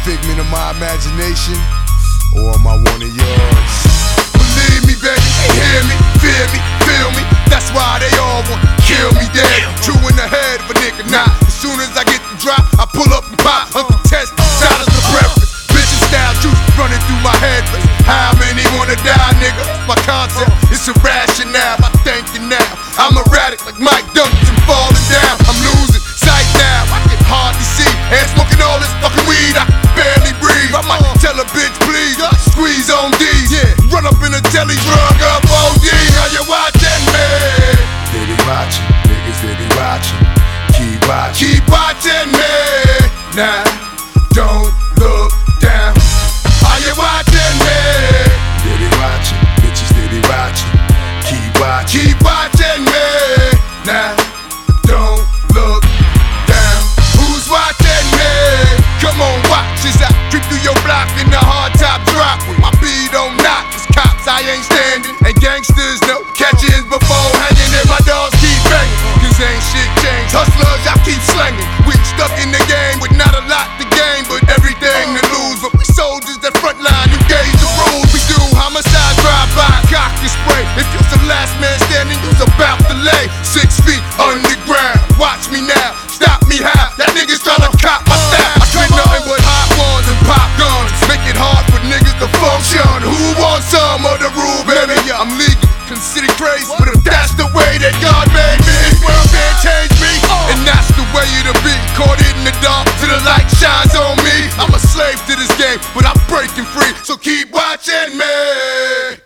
figment of my imagination, or am I one of yours? Believe me, baby, hear me, fear me, feel me. That's why they all want to kill me dead. True in the head of a nigga not. As soon as I get the drop, I pull up and pop. Uncontested, silence the preference. Bitchin' style juice running through my head. How many wanna die, nigga? My concept, it's irrational. I thank you now. I'm erratic like Mike Duncan falling down. I'm losing sight now. I can hardly see. And smoking all this fucking weed, I can barely breathe. I might tell a bitch, please, squeeze on D's. Yeah, run up in a telly, drug up OD. Are you watching me? They be watching, niggas, they be watching. Keep watching me. Now, don't look down. Are you watching me? They be watching, bitches, they be watching. Keep watching me. Now, don't look down. Who's watching me? Come on, watch as I creep through your block in the hard top drop. With my beat on knock, cause cops I ain't standing. And gangsters know catching before hanging. And my dogs keep banging, cause ain't shit changed. Hustlers, I keep slanging. We stuck in the game with not a lot to gain, but everything to lose. But we soldiers that front line, you gauge the rules. We do homicide, drive-by, cock and spray. If you're the last man standing, you's about to lay 6 feet underground. Watch me now, stop me how that niggas tryna cop my style. I spit nothing but hot ones and pop guns. Make it hard for niggas to function. Who wants some of the rule, baby? I'm legal, considered crazy, but if that's the way that God made me, this world can't change me. And that's the way it'll be. Caught in the dark till the light shines on me. I'm a slave to this game, but I'm breaking free, so keep watching me.